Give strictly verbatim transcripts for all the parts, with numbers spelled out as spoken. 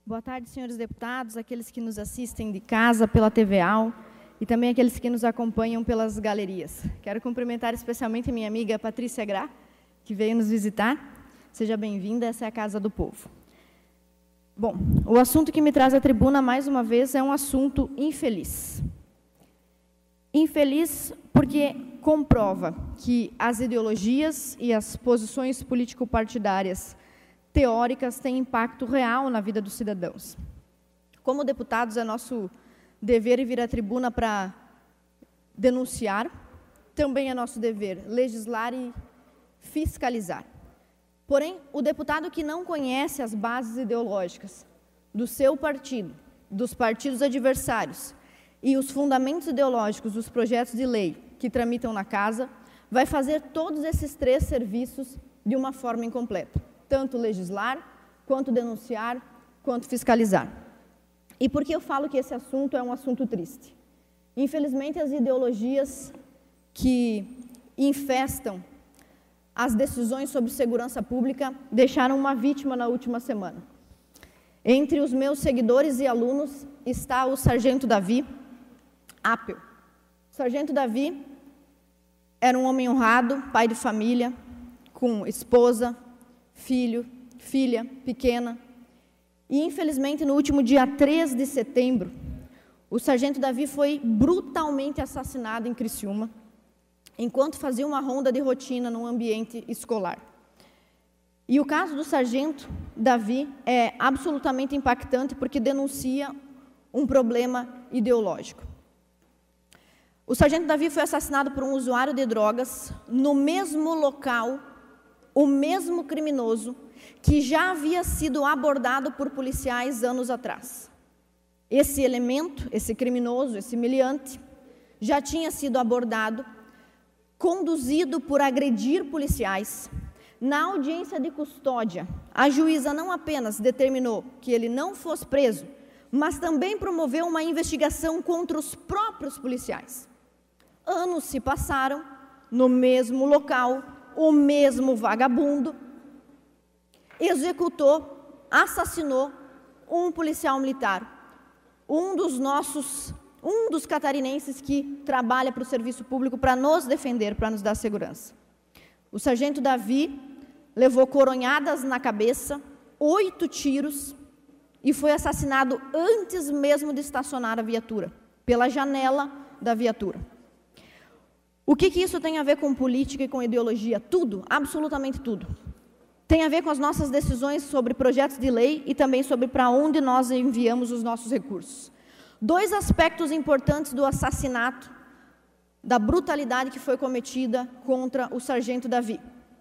Boa tarde, senhores deputados, aqueles que nos assistem de casa pela T V A U e também aqueles que nos acompanham pelas galerias. Quero cumprimentar especialmente minha amiga Patrícia Gra, que veio nos visitar. Seja bem-vinda, essa é a Casa do Povo. Bom, o assunto que me traz à tribuna mais uma vez é um assunto infeliz. Infeliz porque comprova que as ideologias e as posições político-partidárias teóricas têm impacto real na vida dos cidadãos. Como deputados, é nosso dever vir à tribuna para denunciar, também é nosso dever legislar e fiscalizar. Porém, o deputado que não conhece as bases ideológicas do seu partido, dos partidos adversários e os fundamentos ideológicos dos projetos de lei que tramitam na casa, vai fazer todos esses três serviços de uma forma incompleta. Tanto legislar, quanto denunciar, quanto fiscalizar. E por que eu falo que esse assunto é um assunto triste? Infelizmente, as ideologias que infestam as decisões sobre segurança pública deixaram uma vítima na última semana. Entre os meus seguidores e alunos está o Sargento Davi Appel. O Sargento Davi era um homem honrado, pai de família, com esposa, filho, filha pequena. E, infelizmente, no último dia três de setembro, o Sargento Davi foi brutalmente assassinado em Criciúma, enquanto fazia uma ronda de rotina num ambiente escolar. E o caso do Sargento Davi é absolutamente impactante porque denuncia um problema ideológico. O Sargento Davi foi assassinado por um usuário de drogas no mesmo local, o mesmo criminoso que já havia sido abordado por policiais anos atrás. Esse elemento, esse criminoso, esse meliante, já tinha sido abordado, conduzido por agredir policiais. Na audiência de custódia, a juíza não apenas determinou que ele não fosse preso, mas também promoveu uma investigação contra os próprios policiais. Anos se passaram, no mesmo local, o mesmo vagabundo executou, assassinou um policial militar, um dos nossos, um dos catarinenses que trabalha para o serviço público para nos defender, para nos dar segurança. O Sargento Davi levou coronhadas na cabeça, oito tiros, e foi assassinado antes mesmo de estacionar a viatura, pela janela da viatura. O que que isso tem a ver com política e com ideologia? Tudo, absolutamente tudo. Tem a ver com as nossas decisões sobre projetos de lei e também sobre para onde nós enviamos os nossos recursos. Dois aspectos importantes do assassinato, da brutalidade que foi cometida contra o Sargento Davi.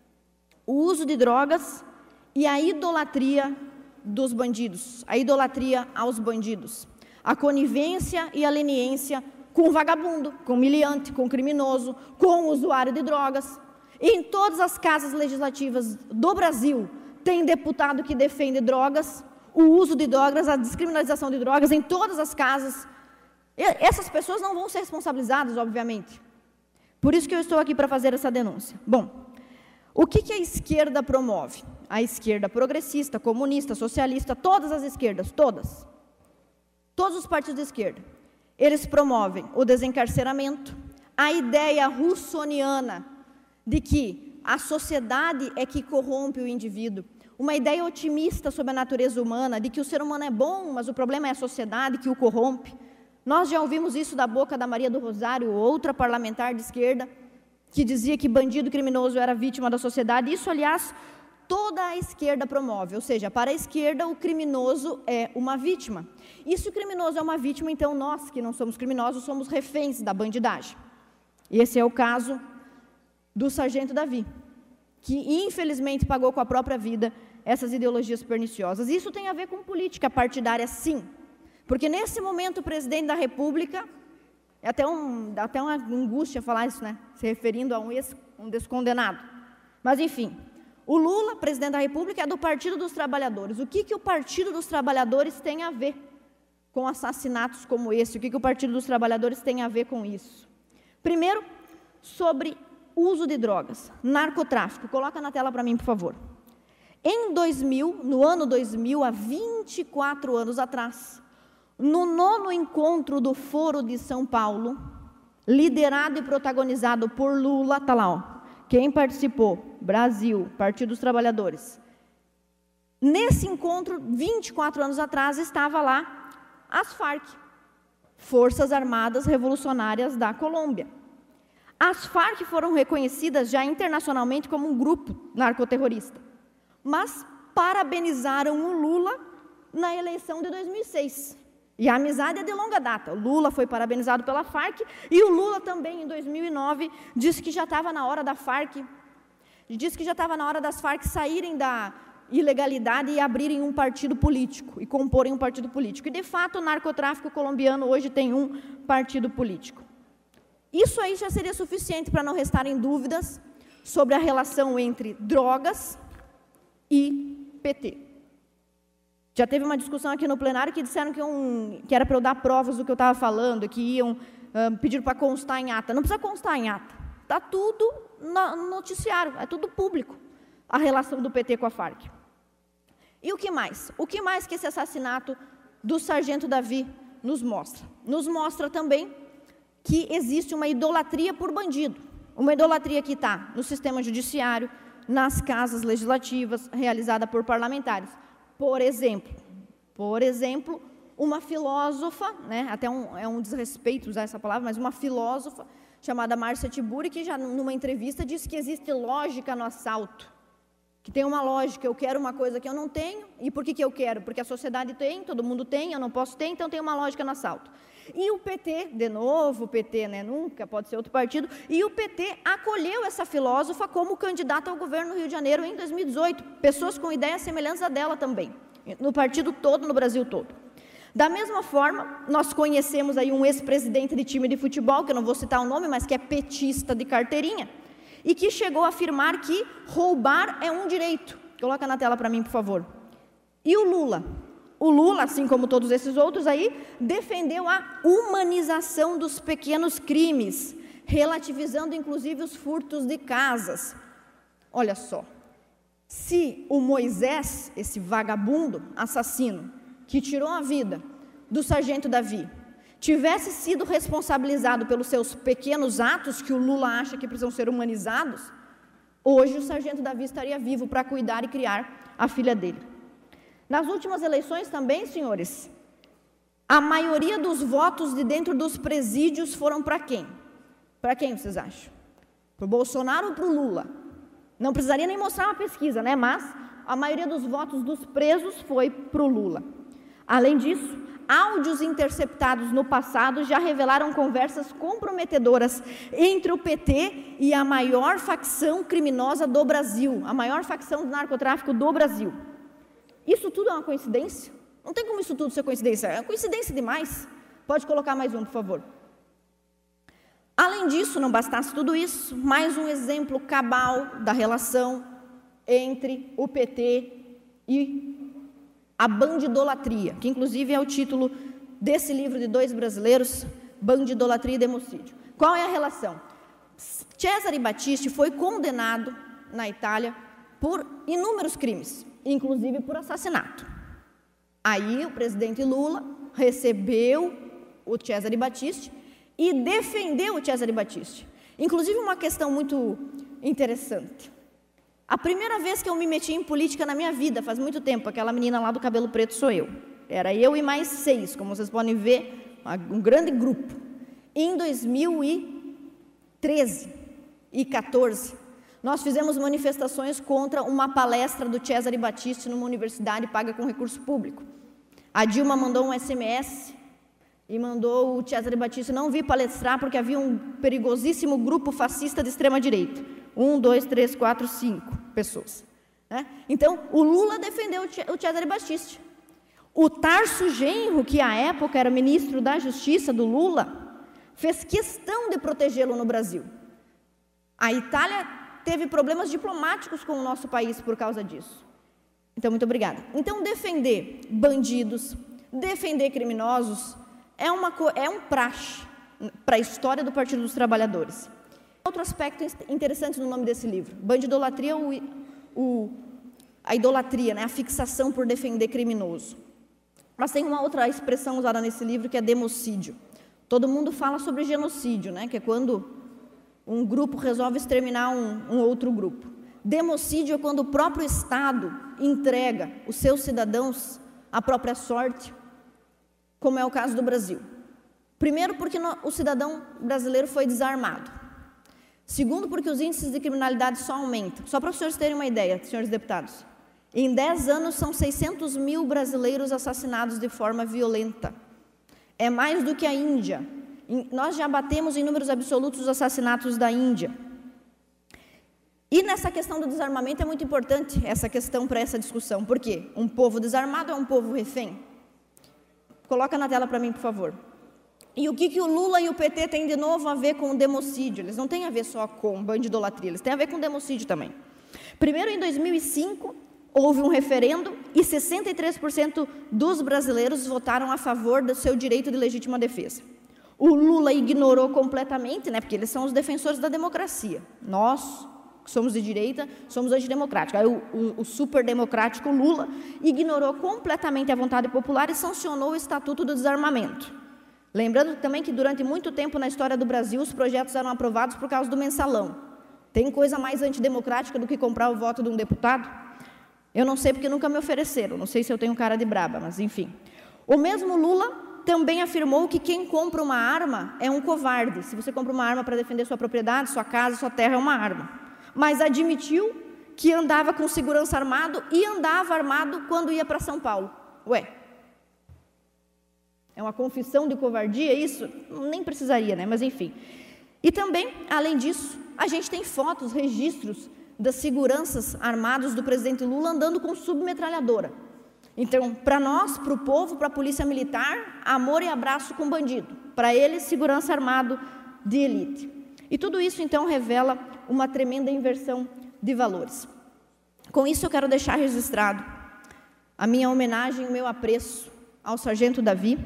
O uso de drogas e a idolatria dos bandidos, a idolatria aos bandidos. A conivência e a leniência com vagabundo, com miliante, com criminoso, com usuário de drogas. Em todas as casas legislativas do Brasil, tem deputado que defende drogas, o uso de drogas, a descriminalização de drogas em todas as casas. Essas pessoas não vão ser responsabilizadas, obviamente. Por isso que eu estou aqui para fazer essa denúncia. Bom, o que que a esquerda promove? A esquerda progressista, comunista, socialista, todas as esquerdas, todas. Todos os partidos de esquerda. Eles promovem o desencarceramento, a ideia russoniana de que a sociedade é que corrompe o indivíduo, uma ideia otimista sobre a natureza humana, de que o ser humano é bom, mas o problema é a sociedade que o corrompe. Nós já ouvimos isso da boca da Maria do Rosário, outra parlamentar de esquerda, que dizia que bandido criminoso era vítima da sociedade. Isso, aliás, toda a esquerda promove, ou seja, para a esquerda o criminoso é uma vítima. E se o criminoso é uma vítima, então nós, que não somos criminosos, somos reféns da bandidagem. Esse é o caso do Sargento Davi, que infelizmente pagou com a própria vida essas ideologias perniciosas. Isso tem a ver com política partidária, sim, porque nesse momento o presidente da República, é até, um, dá até uma angústia falar isso, né? Se referindo a um, ex, um descondenado, mas enfim, o Lula, presidente da República, é do Partido dos Trabalhadores. O que que o Partido dos Trabalhadores tem a ver com assassinatos como esse? O que que o Partido dos Trabalhadores tem a ver com isso? Primeiro, sobre uso de drogas, narcotráfico. Coloca na tela para mim, por favor. Em dois mil, no ano dois mil, há vinte e quatro anos atrás, no nono encontro do Foro de São Paulo, liderado e protagonizado por Lula, está lá, ó, quem participou? Brasil, Partido dos Trabalhadores. Nesse encontro, vinte e quatro anos atrás, estava lá as Farc, Forças Armadas Revolucionárias da Colômbia. As Farc foram reconhecidas já internacionalmente como um grupo narcoterrorista, mas parabenizaram o Lula na eleição de dois mil e seis. E a amizade é de longa data. O Lula foi parabenizado pela Farc e o Lula também, em dois mil e nove, disse que já estava na hora da Farc, disse que já estava na hora das Farc saírem da ilegalidade e abrirem um partido político, e comporem um partido político. E, de fato, o narcotráfico colombiano hoje tem um partido político. Isso aí já seria suficiente para não restarem dúvidas sobre a relação entre drogas e P T. Já teve uma discussão aqui no plenário que disseram que, um, que era para eu dar provas do que eu estava falando, que iam uh, pedir para constar em ata. Não precisa constar em ata. Está tudo no noticiário, é tudo público, a relação do P T com a Farc. E o que mais? O que mais que esse assassinato do sargento Davi nos mostra? Nos mostra também que existe uma idolatria por bandido. Uma idolatria que está no sistema judiciário, nas casas legislativas, realizada por parlamentares. Por exemplo, por exemplo, uma filósofa, né, até um, é um desrespeito usar essa palavra, mas uma filósofa chamada Márcia Tiburi, que já numa entrevista disse que existe lógica no assalto, que tem uma lógica, eu quero uma coisa que eu não tenho, e por que, que eu quero? Porque a sociedade tem, todo mundo tem, eu não posso ter, então tem uma lógica no assalto. E o P T, de novo, o P T, né, nunca pode ser outro partido, e o P T acolheu essa filósofa como candidata ao governo do Rio de Janeiro em dois mil e dezoito, pessoas com ideias semelhantes à dela também, no partido todo, no Brasil todo. Da mesma forma, nós conhecemos aí um ex-presidente de time de futebol, que eu não vou citar o nome, mas que é petista de carteirinha, e que chegou a afirmar que roubar é um direito. Coloca na tela para mim, por favor. E o Lula? O Lula, assim como todos esses outros aí, defendeu a humanização dos pequenos crimes, relativizando inclusive os furtos de casas. Olha só, se o Moisés, esse vagabundo assassino, que tirou a vida do sargento Davi, tivesse sido responsabilizado pelos seus pequenos atos, que o Lula acha que precisam ser humanizados, hoje o sargento Davi estaria vivo para cuidar e criar a filha dele. Nas últimas eleições também, senhores, a maioria dos votos de dentro dos presídios foram para quem? Para quem vocês acham? Para o Bolsonaro ou para o Lula? Não precisaria nem mostrar uma pesquisa, né? Mas a maioria dos votos dos presos foi para o Lula. Além disso, áudios interceptados no passado já revelaram conversas comprometedoras entre o P T e a maior facção criminosa do Brasil, a maior facção do narcotráfico do Brasil. Isso tudo é uma coincidência? Não tem como isso tudo ser coincidência, é coincidência demais. Pode colocar mais um, por favor. Além disso, não bastasse tudo isso, mais um exemplo cabal da relação entre o P T e a bandidolatria, que inclusive é o título desse livro de dois brasileiros, Bandidolatria e Democídio. Qual é a relação? Cesare Battisti foi condenado na Itália por inúmeros crimes, inclusive por assassinato. Aí o presidente Lula recebeu o Cesare Battisti e defendeu o Cesare Battisti. Inclusive uma questão muito interessante. A primeira vez que eu me meti em política na minha vida, faz muito tempo, aquela menina lá do cabelo preto sou eu. Era eu e mais seis, como vocês podem ver, um grande grupo. Em dois mil e treze e quatorze, nós fizemos manifestações contra uma palestra do Cesare Battisti numa universidade paga com recurso público. A Dilma mandou um S M S e mandou o Cesare Battisti não vir palestrar porque havia um perigosíssimo grupo fascista de extrema-direita. Um, dois, três, quatro, cinco pessoas. Né? Então, o Lula defendeu o Cesare Battisti. O Tarso Genro, que à época era ministro da Justiça do Lula, fez questão de protegê-lo no Brasil. A Itália teve problemas diplomáticos com o nosso país por causa disso. Então, muito obrigada. Então, defender bandidos, defender criminosos, é, uma, é um praxe para a história do Partido dos Trabalhadores. Outro aspecto interessante no nome desse livro, Bandidolatria, o, o, a idolatria, né, a fixação por defender criminoso. Mas tem uma outra expressão usada nesse livro que é democídio. Todo mundo fala sobre genocídio, né, que é quando um grupo resolve exterminar um, um outro grupo. Democídio é quando o próprio Estado entrega os seus cidadãos à própria sorte, como é o caso do Brasil. Primeiro, porque no, o cidadão brasileiro foi desarmado. Segundo, porque os índices de criminalidade só aumentam. Só para os senhores terem uma ideia, senhores deputados. Em dez anos, são seiscentos mil brasileiros assassinados de forma violenta. É mais do que a Índia. Nós já batemos em números absolutos os assassinatos da Índia. E nessa questão do desarmamento é muito importante essa questão para essa discussão. Por quê? Um povo desarmado é um povo refém. Coloca na tela para mim, por favor. E o que, que o Lula e o P T têm de novo a ver com o democídio? Eles não têm a ver só com bandidolatria, eles têm a ver com democídio também. Primeiro, em dois mil e cinco, houve um referendo e sessenta e três por cento dos brasileiros votaram a favor do seu direito de legítima defesa. O Lula ignorou completamente, né, porque eles são os defensores da democracia. Nós, que somos de direita, somos antidemocráticos. Aí o, o, o superdemocrático Lula ignorou completamente a vontade popular e sancionou o Estatuto do Desarmamento. Lembrando também que durante muito tempo na história do Brasil os projetos eram aprovados por causa do mensalão. Tem coisa mais antidemocrática do que comprar o voto de um deputado? Eu não sei porque nunca me ofereceram, não sei se eu tenho cara de braba, mas enfim. O mesmo Lula também afirmou que quem compra uma arma é um covarde. Se você compra uma arma para defender sua propriedade, sua casa, sua terra, é uma arma. Mas admitiu que andava com segurança armado e andava armado quando ia para São Paulo. Ué, é uma confissão de covardia isso? Nem precisaria, né? Mas enfim. E também, além disso, a gente tem fotos, registros das seguranças armados do presidente Lula andando com submetralhadora. Então, para nós, para o povo, para a polícia militar, amor e abraço com bandido. Para eles, segurança armado de elite. E tudo isso, então, revela uma tremenda inversão de valores. Com isso, eu quero deixar registrado a minha homenagem, o meu apreço ao Sargento Davi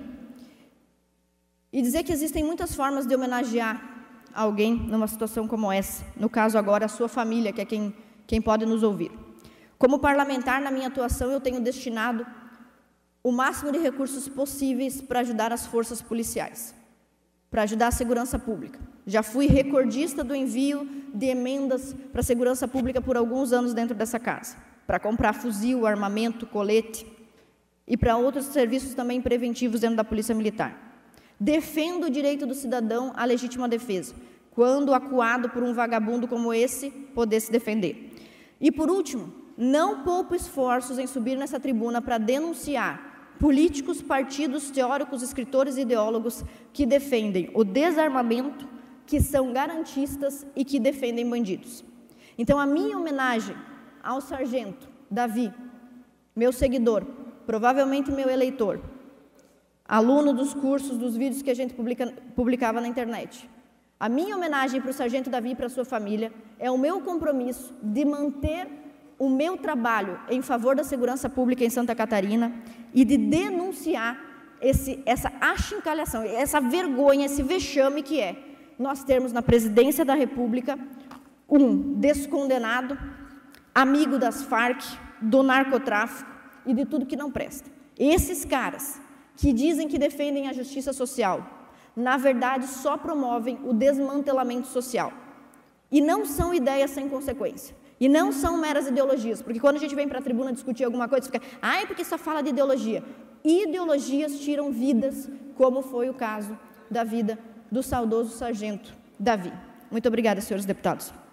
e dizer que existem muitas formas de homenagear alguém numa situação como essa. No caso, agora, a sua família, que é quem, quem pode nos ouvir. Como parlamentar, na minha atuação, eu tenho destinado o máximo de recursos possíveis para ajudar as forças policiais, para ajudar a segurança pública. Já fui recordista do envio de emendas para a segurança pública por alguns anos dentro dessa casa, para comprar fuzil, armamento, colete e para outros serviços também preventivos dentro da Polícia Militar. Defendo o direito do cidadão à legítima defesa, quando acuado por um vagabundo como esse, poder se defender. E por último, não poupo esforços em subir nessa tribuna para denunciar políticos, partidos, teóricos, escritores e ideólogos que defendem o desarmamento, que são garantistas e que defendem bandidos. Então, a minha homenagem ao sargento Davi, meu seguidor, provavelmente meu eleitor, aluno dos cursos, dos vídeos que a gente publica, publicava na internet. A minha homenagem para o sargento Davi e para a sua família é o meu compromisso de manter o meu trabalho em favor da segurança pública em Santa Catarina e de denunciar esse, essa achincalhação, essa vergonha, esse vexame que é nós termos na presidência da República um descondenado, amigo das Farc, do narcotráfico e de tudo que não presta. Esses caras que dizem que defendem a justiça social, na verdade só promovem o desmantelamento social. E não são ideias sem consequência. E não são meras ideologias, porque quando a gente vem para a tribuna discutir alguma coisa, fica, ai, porque só fala de ideologia. Ideologias tiram vidas, como foi o caso da vida do saudoso sargento Davi. Muito obrigada, senhores deputados.